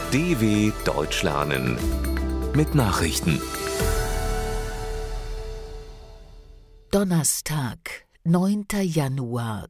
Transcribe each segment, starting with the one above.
DW Deutsch lernen mit Nachrichten. Donnerstag, 9. Januar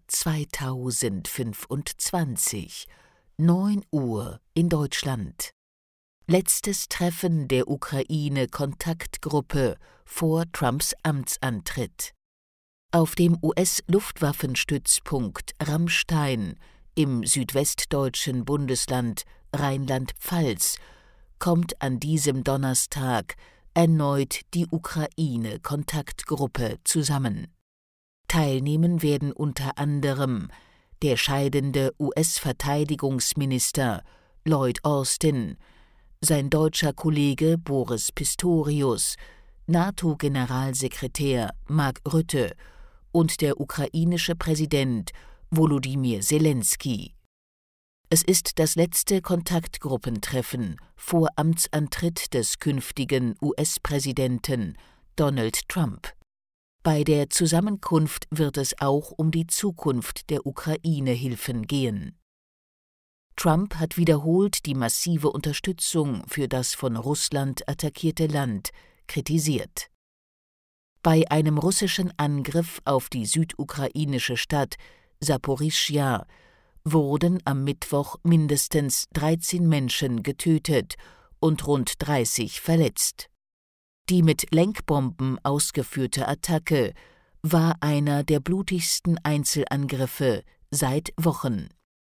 2025, 9 Uhr in Deutschland. Letztes Treffen der Ukraine-Kontaktgruppe vor Trumps Amtsantritt. Auf dem US-Luftwaffenstützpunkt Ramstein im südwestdeutschen Bundesland Rheinland-Pfalz kommt an diesem Donnerstag erneut die Ukraine-Kontaktgruppe zusammen. Teilnehmen werden unter anderem der scheidende US-Verteidigungsminister Lloyd Austin, sein deutscher Kollege Boris Pistorius, NATO-Generalsekretär Mark Rutte und der ukrainische Präsident Volodymyr Selenskyj. Es ist das letzte Kontaktgruppentreffen vor Amtsantritt des künftigen US-Präsidenten Donald Trump. Bei der Zusammenkunft wird es auch um die Zukunft der Ukraine-Hilfen gehen. Trump hat wiederholt die massive Unterstützung für das von Russland attackierte Land kritisiert. Bei einem russischen Angriff auf die südukrainische Stadt Saporischschja wurden am Mittwoch mindestens 13 Menschen getötet und rund 30 verletzt. Die mit Lenkbomben ausgeführte Attacke war einer der blutigsten Einzelangriffe seit Wochen.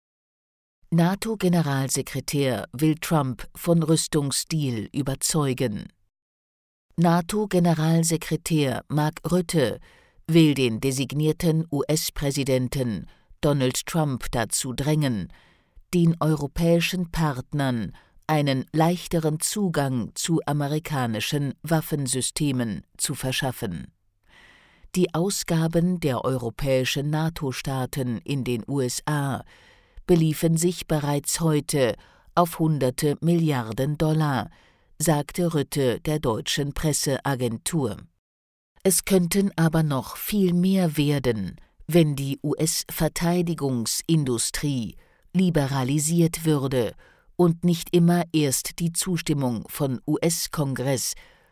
NATO-Generalsekretär will Trump von Rüstungsdeal überzeugen. NATO-Generalsekretär Mark Rutte will den designierten US-Präsidenten Donald Trump dazu drängen, den europäischen Partnern einen leichteren Zugang zu amerikanischen Waffensystemen zu verschaffen. Die Ausgaben der europäischen NATO-Staaten in den USA beliefen sich bereits heute auf hunderte Milliarden $, sagte Rutte der deutschen Presseagentur. Es könnten aber noch viel mehr werden, wenn die US-Verteidigungsindustrie liberalisiert würde und nicht immer erst die Zustimmung von US-Kongress,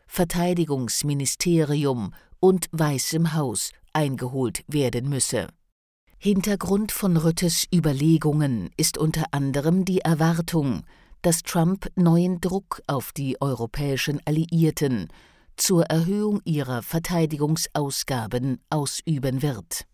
Verteidigungsministerium und Weißem Haus eingeholt werden müsse. Hintergrund von Ruttes Überlegungen ist unter anderem die Erwartung, dass Trump neuen Druck auf die europäischen Alliierten zur Erhöhung ihrer Verteidigungsausgaben ausüben wird.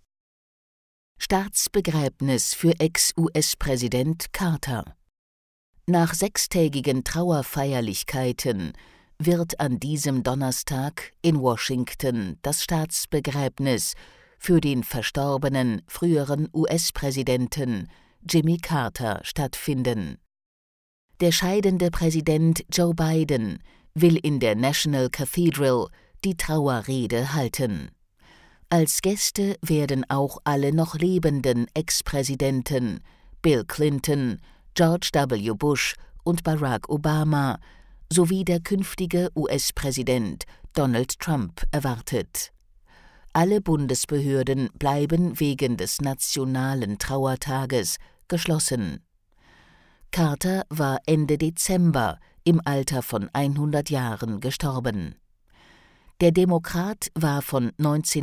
Staatsbegräbnis für Ex-US-Präsident Carter. Nach 6-tägigen Trauerfeierlichkeiten wird an diesem Donnerstag in Washington das Staatsbegräbnis für den verstorbenen früheren US-Präsidenten Jimmy Carter stattfinden. Der scheidende Präsident Joe Biden will in der National Cathedral die Trauerrede halten. Als Gäste werden auch alle noch lebenden Ex-Präsidenten Bill Clinton, George W. Bush und Barack Obama sowie der künftige US-Präsident Donald Trump erwartet. Alle Bundesbehörden bleiben wegen des nationalen Trauertages geschlossen. Carter war Ende Dezember im Alter von 100 Jahren gestorben. Der Demokrat war von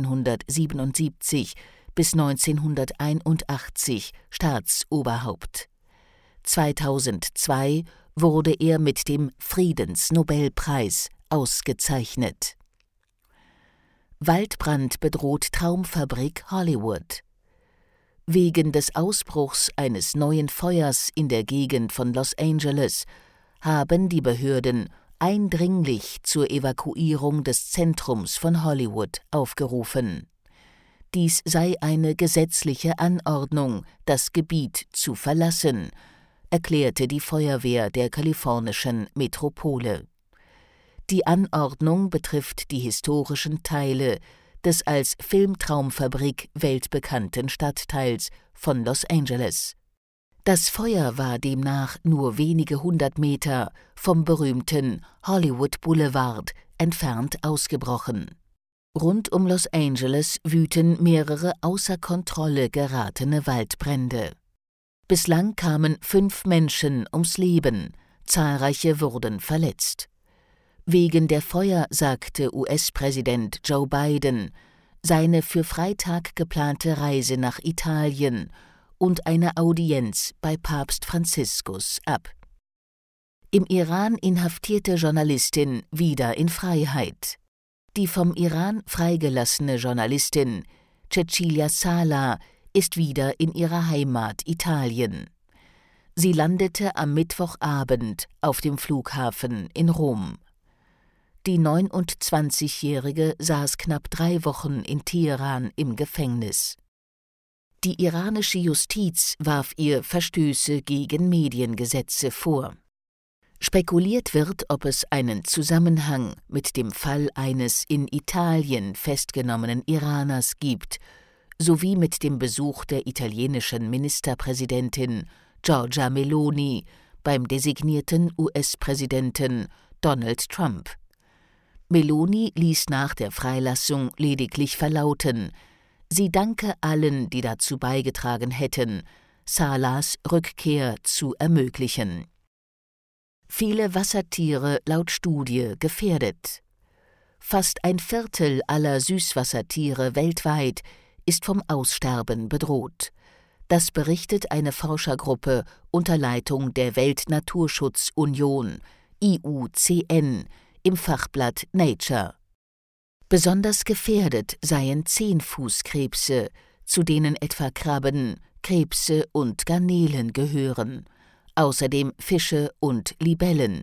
1977 bis 1981 Staatsoberhaupt. 2002 wurde er mit dem Friedensnobelpreis ausgezeichnet. Waldbrand bedroht Traumfabrik Hollywood. Wegen des Ausbruchs eines neuen Feuers in der Gegend von Los Angeles haben die Behörden eindringlich zur Evakuierung des Zentrums von Hollywood aufgerufen. Dies sei eine gesetzliche Anordnung, das Gebiet zu verlassen, erklärte die Feuerwehr der kalifornischen Metropole. Die Anordnung betrifft die historischen Teile des als Filmtraumfabrik weltbekannten Stadtteils von Los Angeles. Das Feuer war demnach nur wenige 100 Meter vom berühmten Hollywood Boulevard entfernt ausgebrochen. Rund um Los Angeles wüten mehrere außer Kontrolle geratene Waldbrände. Bislang kamen 5 Menschen ums Leben, Zahlreiche wurden verletzt. Wegen der Feuer sagte US-Präsident Joe Biden seine für Freitag geplante Reise nach Italien und eine Audienz bei Papst Franziskus ab. Im Iran inhaftierte Journalistin wieder in Freiheit. Die vom Iran freigelassene Journalistin Cecilia Sala ist wieder in ihrer Heimat Italien. Sie landete am Mittwochabend auf dem Flughafen in Rom. Die 29-Jährige saß knapp 3 Wochen in Teheran im Gefängnis. Die iranische Justiz warf ihr Verstöße gegen Mediengesetze vor. Spekuliert wird, ob es einen Zusammenhang mit dem Fall eines in Italien festgenommenen Iraners gibt, sowie mit dem Besuch der italienischen Ministerpräsidentin Giorgia Meloni beim designierten US-Präsidenten Donald Trump. Meloni ließ nach der Freilassung lediglich verlauten, sie danke allen, die dazu beigetragen hätten, Salas Rückkehr zu ermöglichen. Viele Wassertiere laut Studie gefährdet. Fast 1/4 aller Süßwassertiere weltweit ist vom Aussterben bedroht. Das berichtet eine Forschergruppe unter Leitung der Weltnaturschutzunion IUCN im Fachblatt Nature. Besonders gefährdet seien Zehnfußkrebse, zu denen etwa Krabben, Krebse und Garnelen gehören, außerdem Fische und Libellen.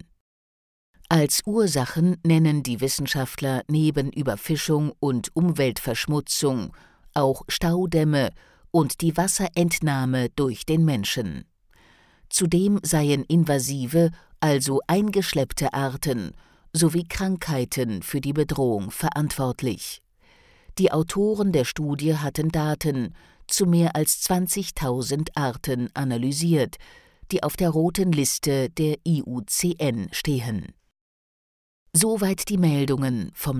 Als Ursachen nennen die Wissenschaftler neben Überfischung und Umweltverschmutzung auch Staudämme und die Wasserentnahme durch den Menschen. Zudem seien invasive, also eingeschleppte Arten sowie Krankheiten für die Bedrohung verantwortlich. Die Autoren der Studie hatten Daten zu mehr als 20.000 Arten analysiert, die auf der roten Liste der IUCN stehen. Soweit die Meldungen vom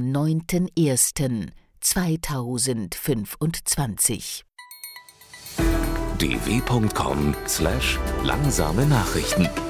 9.01.2025. dw.com/langsame Nachrichten